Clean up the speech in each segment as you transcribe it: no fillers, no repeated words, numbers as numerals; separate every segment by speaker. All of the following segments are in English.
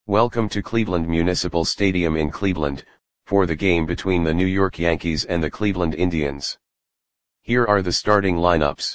Speaker 1: Welcome to Cleveland Municipal Stadium in Cleveland, for the game between the New York Yankees and the Cleveland Indians. Here are the starting lineups.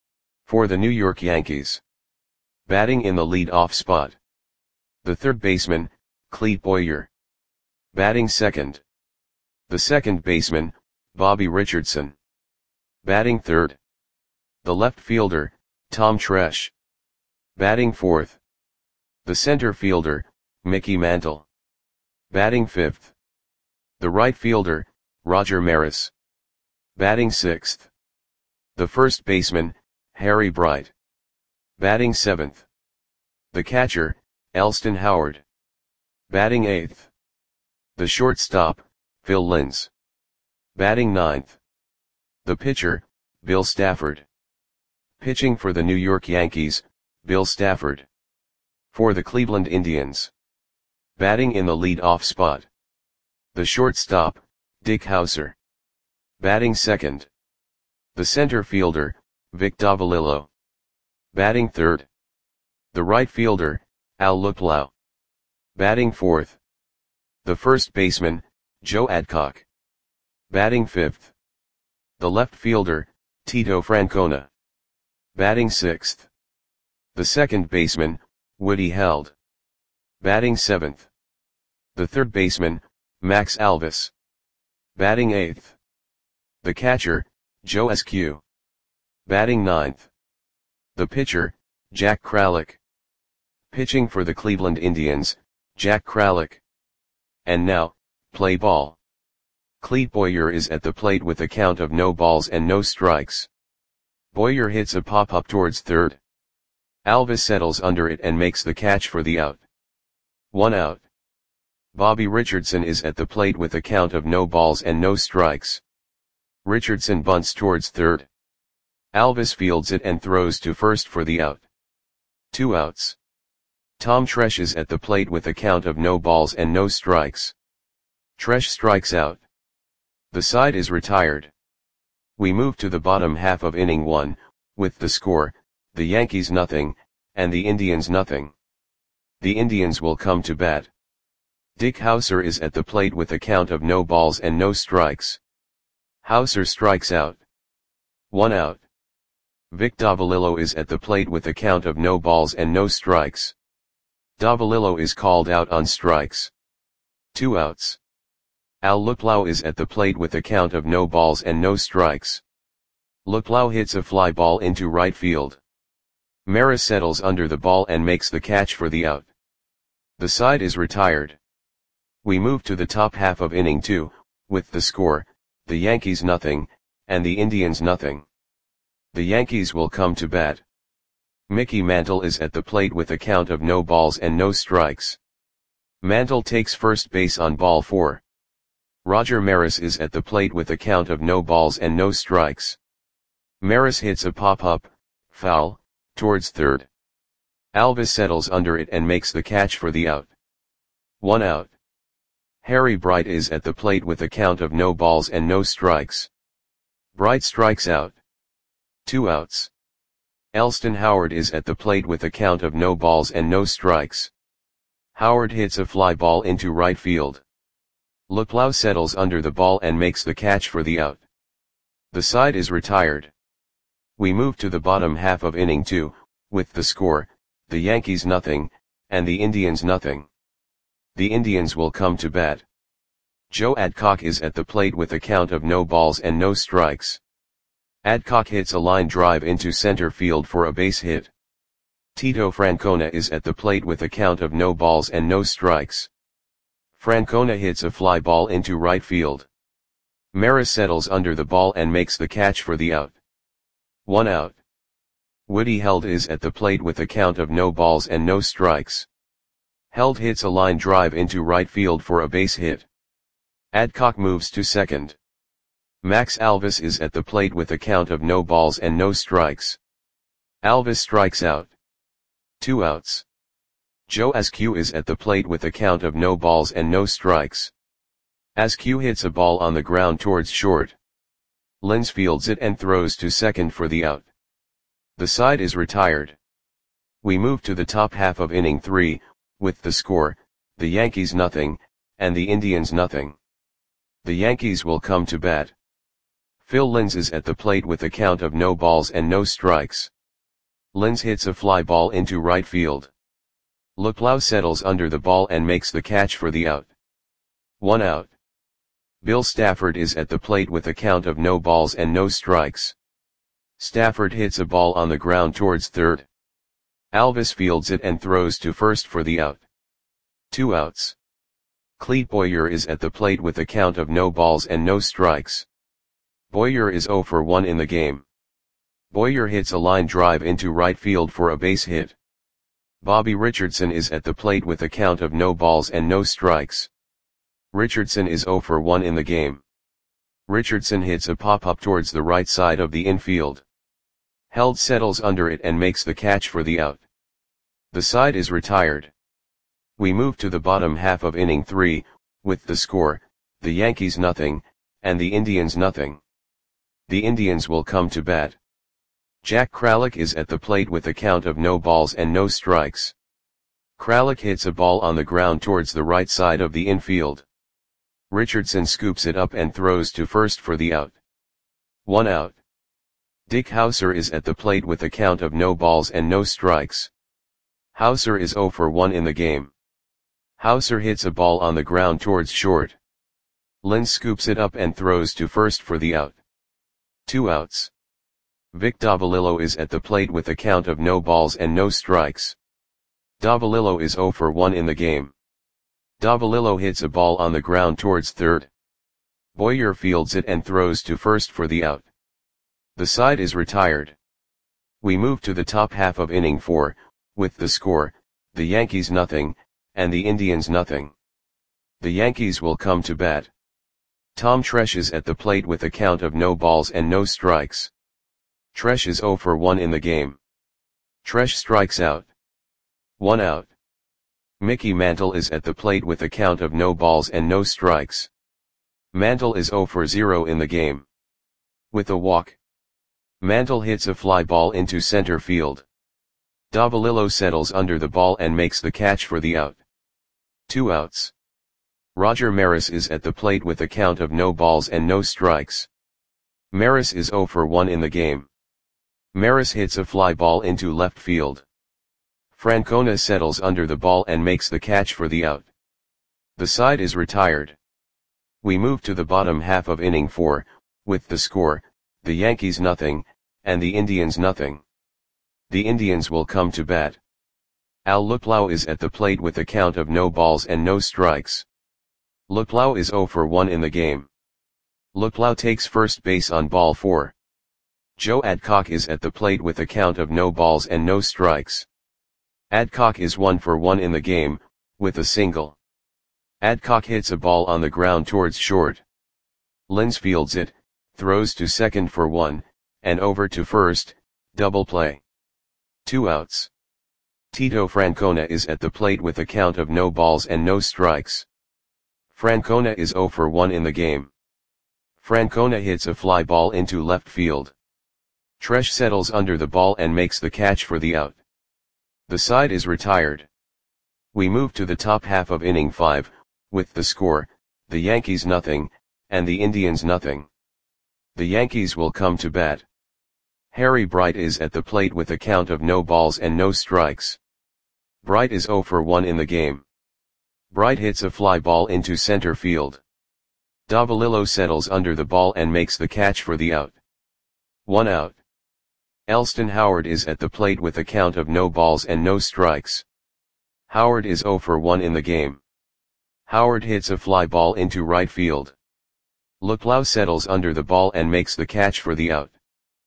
Speaker 1: For the New York Yankees. Batting in the lead-off spot. The third baseman, Clete Boyer. Batting second. The second baseman, Bobby Richardson. Batting third. The left fielder, Tom Tresh. Batting fourth. The center fielder, Mickey Mantle. Batting fifth. The right fielder, Roger Maris. Batting sixth. The first baseman, Harry Bright. Batting seventh. The catcher, Elston Howard. Batting eighth. The shortstop, Phil Linz. Batting ninth. The pitcher, Bill Stafford. Pitching for the New York Yankees, Bill Stafford. For the Cleveland Indians. Batting in the lead-off spot. The shortstop, Dick Howser. Batting second. The center fielder, Vic Davalillo. Batting third. The right fielder, Al Luplow. Batting fourth. The first baseman, Joe Adcock. Batting fifth. The left fielder, Tito Francona. Batting sixth. The second baseman, Woody Held. Batting seventh. The third baseman, Max Alvis. Batting eighth. The catcher, Joe Eskew. Batting ninth. The pitcher, Jack Kralik. Pitching for the Cleveland Indians, Jack Kralik. And now, play ball. Clete Boyer is at the plate with a count of no balls and no strikes. Boyer hits a pop-up towards third. Alvis settles under it and makes the catch for the out. 1 out. Bobby Richardson is at the plate with a count of no balls and no strikes. Richardson bunts towards third. Alvis fields it and throws to first for the out. 2 outs. Tom Tresh is at the plate with a count of no balls and no strikes. Tresh strikes out. The side is retired. We move to the bottom half of inning 1, with the score, the Yankees nothing, and the Indians nothing. The Indians will come to bat. Dick Howser is at the plate with a count of no balls and no strikes. Howser strikes out. 1 out. Vic Davalillo is at the plate with a count of no balls and no strikes. Davalillo is called out on strikes. 2 outs. Al Luplow is at the plate with a count of no balls and no strikes. Luplow hits a fly ball into right field. Maris settles under the ball and makes the catch for the out. The side is retired. We move to the top half of inning 2, with the score, the Yankees nothing, and the Indians nothing. The Yankees will come to bat. Mickey Mantle is at the plate with a count of no balls and no strikes. Mantle takes first base on ball 4. Roger Maris is at the plate with a count of no balls and no strikes. Maris hits a pop-up, foul, towards third. Alvis settles under it and makes the catch for the out. 1 out. Harry Bright is at the plate with a count of no balls and no strikes. Bright strikes out. 2 outs. Elston Howard is at the plate with a count of no balls and no strikes. Howard hits a fly ball into right field. Luplow settles under the ball and makes the catch for the out. The side is retired. We move to the bottom half of inning 2, with the score, the Yankees nothing, and the Indians nothing. The Indians will come to bat. Joe Adcock is at the plate with a count of no balls and no strikes. Adcock hits a line drive into center field for a base hit. Tito Francona is at the plate with a count of no balls and no strikes. Francona hits a fly ball into right field. Maris settles under the ball and makes the catch for the out. 1 out. Woody Held is at the plate with a count of no balls and no strikes. Held hits a line drive into right field for a base hit. Adcock moves to second. Max Alvis is at the plate with a count of no balls and no strikes. Alvis strikes out. 2 outs. Joe Eskew is at the plate with a count of no balls and no strikes. Eskew hits a ball on the ground towards short. Linz fields it and throws to second for the out. The side is retired. We move to the top half of inning 3, with the score, the Yankees nothing, and the Indians nothing. The Yankees will come to bat. Phil Linz is at the plate with a count of no balls and no strikes. Linz hits a fly ball into right field. Luplow settles under the ball and makes the catch for the out. 1 out. Bill Stafford is at the plate with a count of no balls and no strikes. Stafford hits a ball on the ground towards third. Alvis fields it and throws to first for the out. 2 outs. Clete Boyer is at the plate with a count of no balls and no strikes. Boyer is 0 for 1 in the game. Boyer hits a line drive into right field for a base hit. Bobby Richardson is at the plate with a count of no balls and no strikes. Richardson is 0 for 1 in the game. Richardson hits a pop-up towards the right side of the infield. Held settles under it and makes the catch for the out. The side is retired. We move to the bottom half of inning 3, with the score, the Yankees nothing, and the Indians nothing. The Indians will come to bat. Jack Kralik is at the plate with a count of no balls and no strikes. Kralik hits a ball on the ground towards the right side of the infield. Richardson scoops it up and throws to first for the out. 1 out. Dick Hauser is at the plate with a count of no balls and no strikes. Hauser is 0 for 1 in the game. Hauser hits a ball on the ground towards short. Linz scoops it up and throws to first for the out. 2 outs. Vic Davalillo is at the plate with a count of no balls and no strikes. Davalillo is 0 for 1 in the game. Davalillo hits a ball on the ground towards third. Boyer fields it and throws to first for the out. The side is retired. We move to the top half of inning 4, with the score, the Yankees nothing, and the Indians nothing. The Yankees will come to bat. Tom Tresh is at the plate with a count of no balls and no strikes. Tresh is 0 for 1 in the game. Tresh strikes out. 1 out. Mickey Mantle is at the plate with a count of no balls and no strikes. Mantle is 0 for 0 in the game. With a walk. Mantle hits a fly ball into center field. Davalillo settles under the ball and makes the catch for the out. 2 outs. Roger Maris is at the plate with a count of no balls and no strikes. Maris is 0 for 1 in the game. Maris hits a fly ball into left field. Francona settles under the ball and makes the catch for the out. The side is retired. We move to the bottom half of inning 4, with the score, the Yankees nothing, and the Indians nothing. The Indians will come to bat. Al Luplow is at the plate with a count of no balls and no strikes. Luplow is 0 for 1 in the game. Luplow takes first base on ball 4. Joe Adcock is at the plate with a count of no balls and no strikes. Adcock is 1 for 1 in the game, with a single. Adcock hits a ball on the ground towards short. Linz fields it, throws to second for 1, and over to first, double play. 2 outs. Tito Francona is at the plate with a count of no balls and no strikes. Francona is 0 for 1 in the game. Francona hits a fly ball into left field. Tresh settles under the ball and makes the catch for the out. The side is retired. We move to the top half of inning 5, with the score, the Yankees nothing, and the Indians nothing. The Yankees will come to bat. Harry Bright is at the plate with a count of no balls and no strikes. Bright is 0 for 1 in the game. Bright hits a fly ball into center field. Davalillo settles under the ball and makes the catch for the out. 1 out. Elston Howard is at the plate with a count of no balls and no strikes. Howard is 0 for 1 in the game. Howard hits a fly ball into right field. Luplow settles under the ball and makes the catch for the out.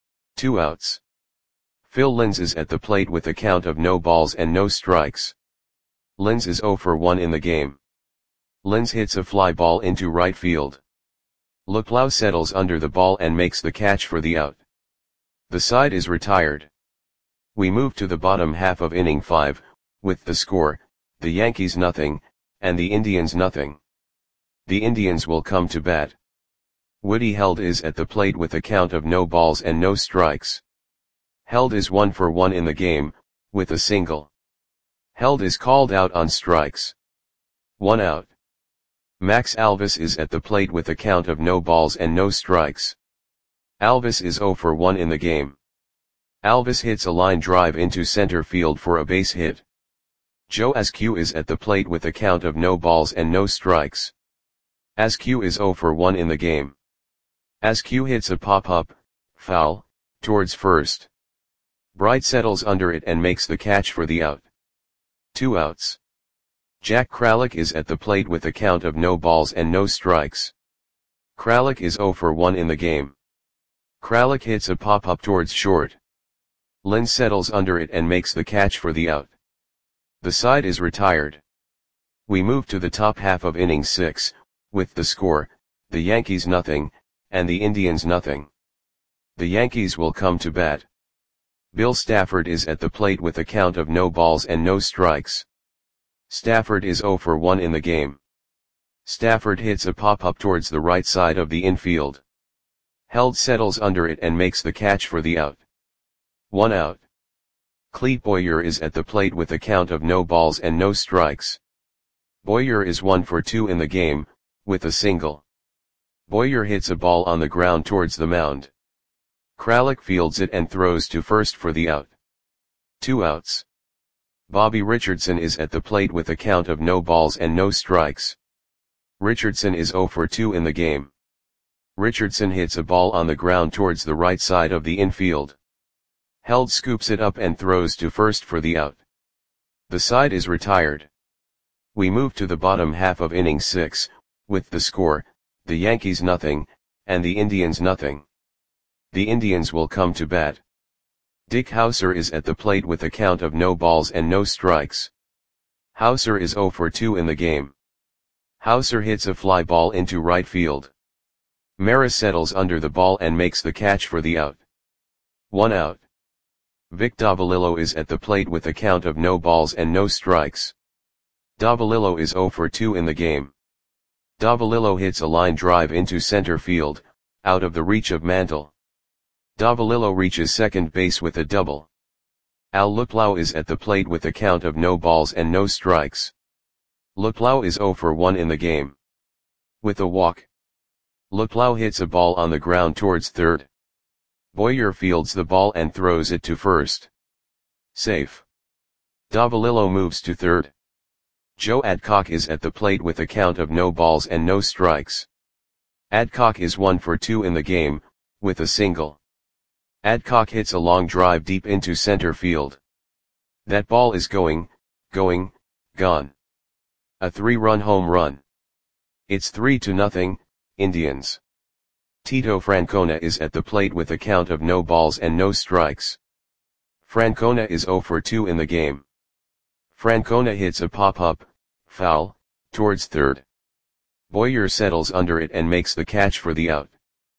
Speaker 1: 2 outs. Phil Linz is at the plate with a count of no balls and no strikes. Linz is 0 for 1 in the game. Linz hits a fly ball into right field. Luplow settles under the ball and makes the catch for the out. The side is retired. We move to the bottom half of inning 5, with the score, the Yankees nothing, and the Indians nothing. The Indians will come to bat. Woody Held is at the plate with a count of no balls and no strikes. Held is 1 for 1 in the game, with a single. Held is called out on strikes. 1 out. Max Alvis is at the plate with a count of no balls and no strikes. Alvis is 0 for 1 in the game. Alvis hits a line drive into center field for a base hit. Joe Askew is at the plate with a count of no balls and no strikes. Askew is 0 for 1 in the game. Askew hits a pop-up, foul, towards first. Bright settles under it and makes the catch for the out. 2 outs. Jack Kralik is at the plate with a count of no balls and no strikes. Kralik is 0 for 1 in the game. Kralik hits a pop-up towards short. Lynn settles under it and makes the catch for the out. The side is retired. We move to the top half of inning 6, with the score, the Yankees nothing, and the Indians nothing. The Yankees will come to bat. Bill Stafford is at the plate with a count of no balls and no strikes. Stafford is 0 for 1 in the game. Stafford hits a pop-up towards the right side of the infield. Held settles under it and makes the catch for the out. 1 out. Clete Boyer is at the plate with a count of no balls and no strikes. Boyer is 1 for 2 in the game, with a single. Boyer hits a ball on the ground towards the mound. Kralik fields it and throws to first for the out. 2 outs. Bobby Richardson is at the plate with a count of no balls and no strikes. Richardson is 0 for 2 in the game. Richardson hits a ball on the ground towards the right side of the infield. Held scoops it up and throws to first for the out. The side is retired. We move to the bottom half of inning 6, with the score, the Yankees nothing, and the Indians nothing. The Indians will come to bat. Dick Hauser is at the plate with a count of no balls and no strikes. Hauser is 0 for 2 in the game. Hauser hits a fly ball into right field. Maris settles under the ball and makes the catch for the out. 1 out. Vic Davalillo is at the plate with a count of no balls and no strikes. Davalillo is 0 for 2 in the game. Davalillo hits a line drive into center field, out of the reach of Mantle. Davalillo reaches second base with a double. Al Luplow is at the plate with a count of no balls and no strikes. Luplow is 0 for 1 in the game. With a walk. Luplow hits a ball on the ground towards third. Boyer fields the ball and throws it to first. Safe. Davalillo moves to third. Joe Adcock is at the plate with a count of no balls and no strikes. Adcock is 1 for 2 in the game, with a single. Adcock hits a long drive deep into center field. That ball is gone. A 3-run home run. It's 3-0, Indians. Tito Francona is at the plate with a count of no balls and no strikes. Francona is 0 for 2 in the game. Francona hits a pop-up, foul, towards third. Boyer settles under it and makes the catch for the out.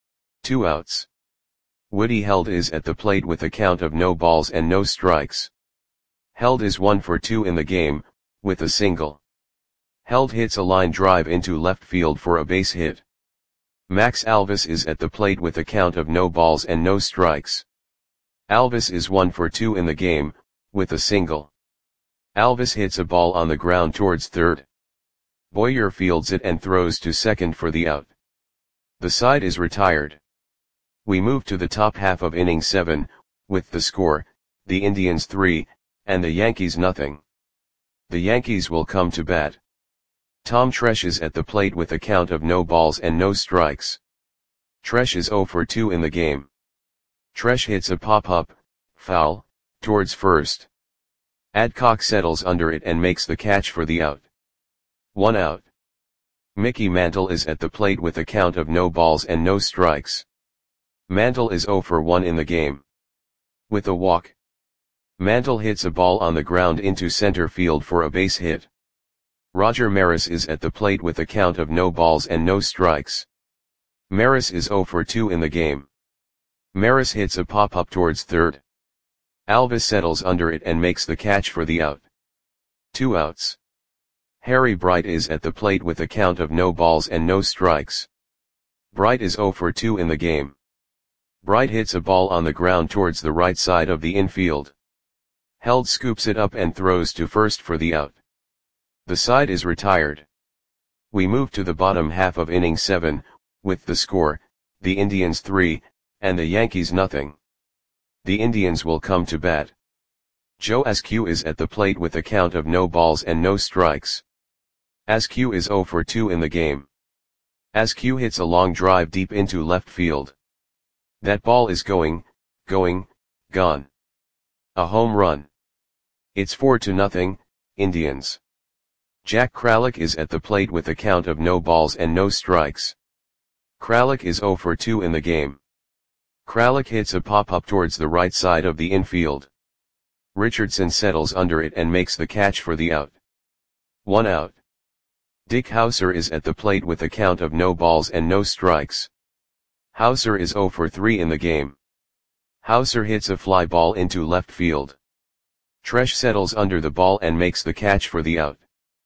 Speaker 1: 2 outs. Woody Held is at the plate with a count of no balls and no strikes. Held is 1 for 2 in the game, with a single. Held hits a line drive into left field for a base hit. Max Alvis is at the plate with a count of no balls and no strikes. Alvis is 1 for 2 in the game, with a single. Alvis hits a ball on the ground towards third. Boyer fields it and throws to second for the out. The side is retired. We move to the top half of inning 7, with the score, the Indians 3, and the Yankees nothing. The Yankees will come to bat. Tom Tresh is at the plate with a count of no balls and no strikes. Tresh is 0 for 2 in the game. Tresh hits a pop-up, foul, towards first. Adcock settles under it and makes the catch for the out. 1 out. Mickey Mantle is at the plate with a count of no balls and no strikes. Mantle is 0 for 1 in the game. With a walk. Mantle hits a ball on the ground into center field for a base hit. Roger Maris is at the plate with a count of no balls and no strikes. Maris is 0 for 2 in the game. Maris hits a pop-up towards third. Alvis settles under it and makes the catch for the out. 2 outs. Harry Bright is at the plate with a count of no balls and no strikes. Bright is 0 for 2 in the game. Bright hits a ball on the ground towards the right side of the infield. Held scoops it up and throws to first for the out. The side is retired. We move to the bottom half of inning 7, with the score, the Indians 3, and the Yankees nothing. The Indians will come to bat. Joe Askew is at the plate with a count of no balls and no strikes. Askew is 0 for 2 in the game. Askew hits a long drive deep into left field. That ball is gone. A home run. It's 4-0, Indians. Jack Kralik is at the plate with a count of no balls and no strikes. Kralik is 0 for 2 in the game. Kralik hits a pop-up towards the right side of the infield. Richardson settles under it and makes the catch for the out. 1 out. Dick Howser is at the plate with a count of no balls and no strikes. Howser is 0 for 3 in the game. Howser hits a fly ball into left field. Tresh settles under the ball and makes the catch for the out.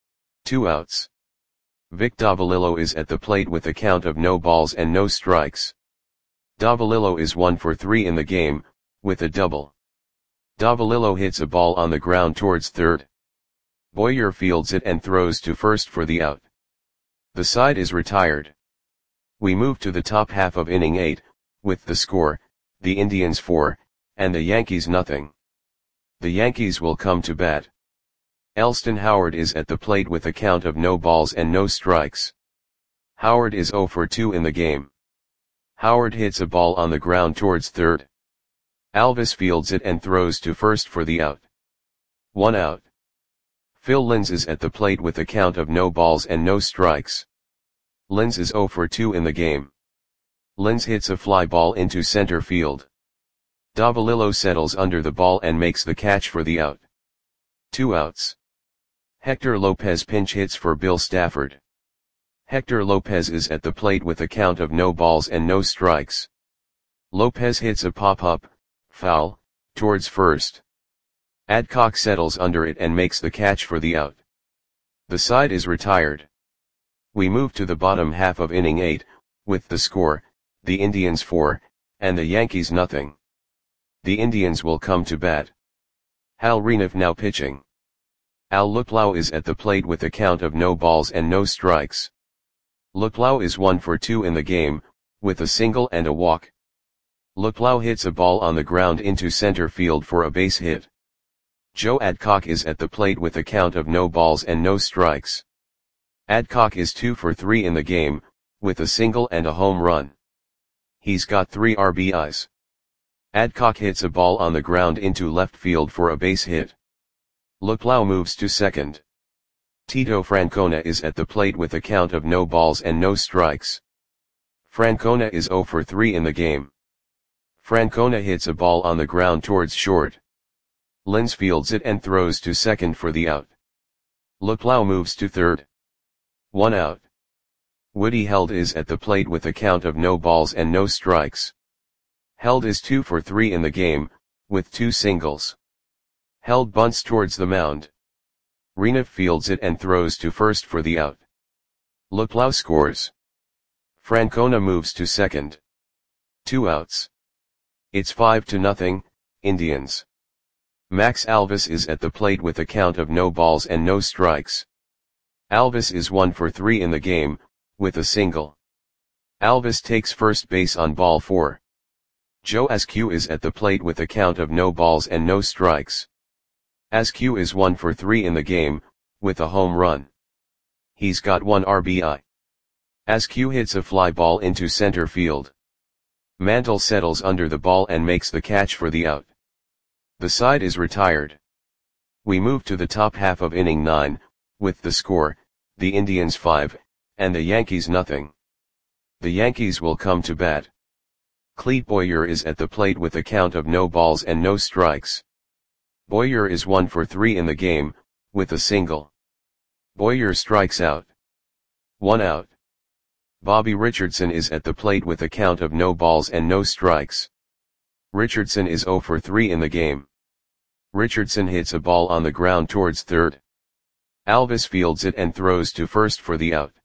Speaker 1: 2 outs. Vic Davalillo is at the plate with a count of no balls and no strikes. Davalillo is 1 for 3 in the game, with a double. Davalillo hits a ball on the ground towards third. Boyer fields it and throws to first for the out. The side is retired. We move to the top half of inning 8, with the score, the Indians 4, and the Yankees nothing. The Yankees will come to bat. Elston Howard is at the plate with a count of no balls and no strikes. Howard is 0 for 2 in the game. Howard hits a ball on the ground towards third. Alvis fields it and throws to first for the out. 1 out. Phil Linz is at the plate with a count of no balls and no strikes. Linz is 0 for 2 in the game. Linz hits a fly ball into center field. Davalillo settles under the ball and makes the catch for the out. 2 outs. Hector Lopez pinch hits for Bill Stafford. Hector Lopez is at the plate with a count of no balls and no strikes. Lopez hits a pop-up, foul, towards first. Adcock settles under it and makes the catch for the out. The side is retired. We move to the bottom half of inning 8, with the score, the Indians 4, and the Yankees nothing. The Indians will come to bat. Hal Renouf now pitching. Al Luplow is at the plate with a count of no balls and no strikes. Luplow is 1 for 2 in the game, with a single and a walk. Luplow hits a ball on the ground into center field for a base hit. Joe Adcock is at the plate with a count of no balls and no strikes. Adcock is 2 for 3 in the game, with a single and a home run. He's got 3 RBIs. Adcock hits a ball on the ground into left field for a base hit. Luplow moves to second. Tito Francona is at the plate with a count of no balls and no strikes. Francona is 0 for 3 in the game. Francona hits a ball on the ground towards short. Linz fields it and throws to second for the out. Luplow moves to third. 1 out. Woody Held is at the plate with a count of no balls and no strikes. Held is 2 for 3 in the game, with 2 singles. Held bunts towards the mound. Renouf fields it and throws to first for the out. Luplow scores. Francona moves to second. 2 outs. It's 5-0, Indians. Max Alvis is at the plate with a count of no balls and no strikes. Alvis is 1 for 3 in the game, with a single. Alvis takes first base on ball 4. Joe Askew is at the plate with a count of no balls and no strikes. Askew is 1 for 3 in the game, with a home run. He's got 1 RBI. Askew hits a fly ball into center field. Mantle settles under the ball and makes the catch for the out. The side is retired. We move to the top half of inning 9, with the score, the Indians 5, and the Yankees nothing. The Yankees will come to bat. Clete Boyer is at the plate with a count of no balls and no strikes. Boyer is 1 for 3 in the game, with a single. Boyer strikes out. 1 out. Bobby Richardson is at the plate with a count of no balls and no strikes. Richardson is 0 for 3 in the game. Richardson hits a ball on the ground towards third. Alvis fields it and throws to first for the out.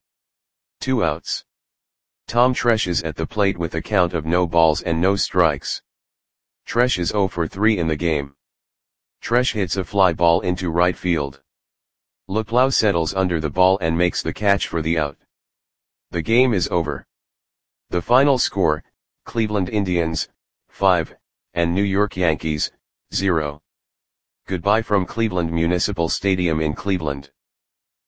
Speaker 1: 2 outs. Tom Tresh is at the plate with a count of no balls and no strikes. Tresh is 0 for 3 in the game. Tresh hits a fly ball into right field. Luplow settles under the ball and makes the catch for the out. The game is over. The final score, Cleveland Indians, 5, and New York Yankees, 0. Goodbye from Cleveland Municipal Stadium in Cleveland.